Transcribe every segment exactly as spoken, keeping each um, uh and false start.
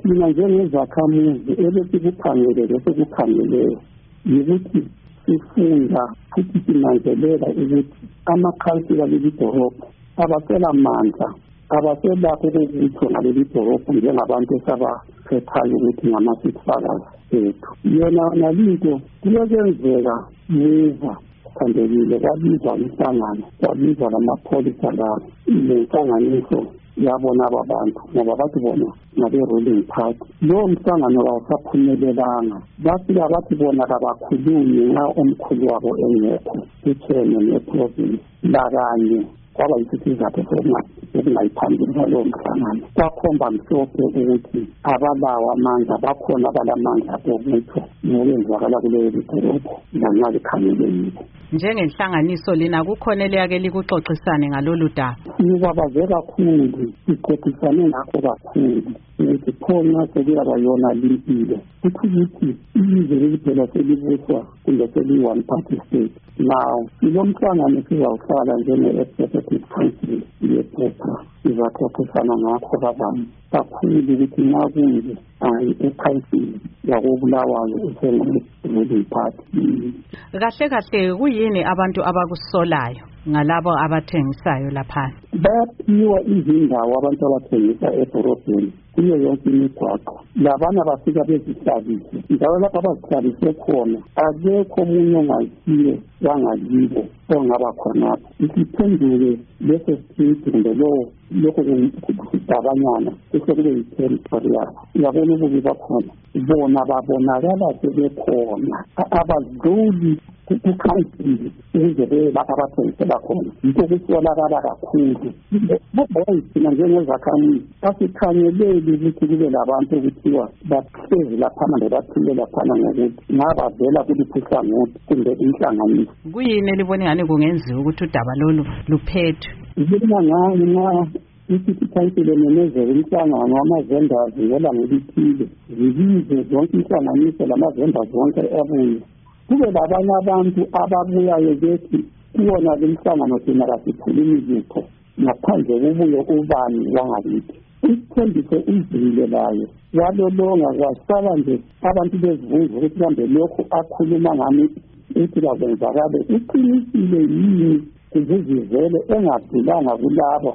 mina njengezakhamuzi ebesikukhangele sekukhangeleo yikuthi sifunda futhi sinanzelela ukuthi amakhansila leli dorobho abasela mandla abaselakho ukuthi ngaleli dorobho njengabantu esabakhethayo ukuthi ngama-six-fathers ethu. Yona nalinto kuyenzeka neza thandekile kwabizwa umhlangano kwabizwa lamapholisa lawo ile nhlanganiso yabona ababantu ngoba bathi bona ngabe-ruling party. Lowo mhlangano kawusaphumelelanga bafika bathi bona kabakhulumi nxa omkhulu wabo engekho uchairman weprovince lakanye kwaba yisizathu sokungayiphambili ngalowo mhlangano. Kwakhomba mhlophe ukuthi abalawo amandla bakhona abalamandla okumethwa ngokwenzakala kuleyo lidorobho lanxa likhangelekile. Njengenhlanganiso lina kukhona eliyake likuxoxisane ngalolu daba? Ngibabaze kakhulu sixoxisane ngakho kakhulu ukuthi khona sekuyabayona limpilo ukuthi ilizwe leliphela selibuswa kumbe seliyi-one party state. Now ilo mhlangano sizawuhlala njenge-executive council yephepha sizaxoxisana ngakho kabanzi kakhulu ukuthi nxa kunje ekhansili yakobulawayo usengu-ruling party. Kahle kahle kuyini abantu abakusolayo ngalabo abathengisayo lapha? Bayaphiwa izindawo abantu abathengisa edorobheni kuyo yonke imigwaqo. Labana bafika bezihlalise njalo lapho abazihlalise khona akekho omunye ongaziyo wangakibo ongaba khonapho. Isiphendule leso sithi kumbe lowo lokho kudabanyana kusekube yi-territory yabo. Uyabona ububi bakhona bona babonakala sebekhona abadluli kukhansili ukuze beye lapho abathengisela khona. Yikho kusolakala kakhulu. Boyithina njengezakhamuzi asikhangeleli ukuthi kube labantu okuthiwa bahlezi laphana bebathile laphana ngokuthi ngabavela kuliphi uhlangothi kumbe inhlanganiso. Kuyini elibona ngani kungenziwa ukuthi udaba lolu luphethwe? Ngibona ngani nxa isithi khansile memezela umhlangano wamazenders ngoba ngelithile zibize zonke inhlanganiso lamazenda zonke abuye kube labanye abantu ababuyayo bethi kuwona le mhlangano thina kasikhulumi lutho ngaphandle kobuye ubani wangakithi. Isithembiso izile layo walolonga kwasala nje abantu bezivunza ukuthi kambe lokhu akhuluma ngami ukuthi kakwenzakale uqinisile yini kuzizivele engadlulanga kulabo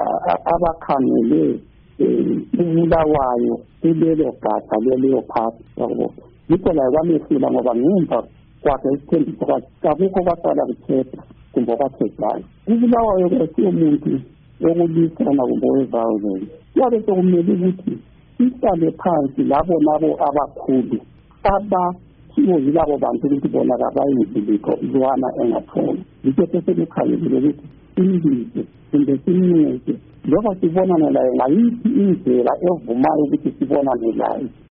abakhangele ubulawayo kulelo gata leleyo phasi yabo. Yikho la kwamehlula ngoba ngemva kwakhe isithembiso kakukho basala kuthetha kumbe bathethayo. Ubulawayo kwesiyo muntu wokulisana kumbe weviolence yabe sekumele ukuthi isale phansi labo nabo abakhulu abakhiwo yilabo bantu ukuthi bona kabayinziliko lwana engathona. Yikho sesekukhalekile ukuthi imbize kumbe simnike loba sibonane layo ngayiphi indlela evumayo ukuthi sibonane layo.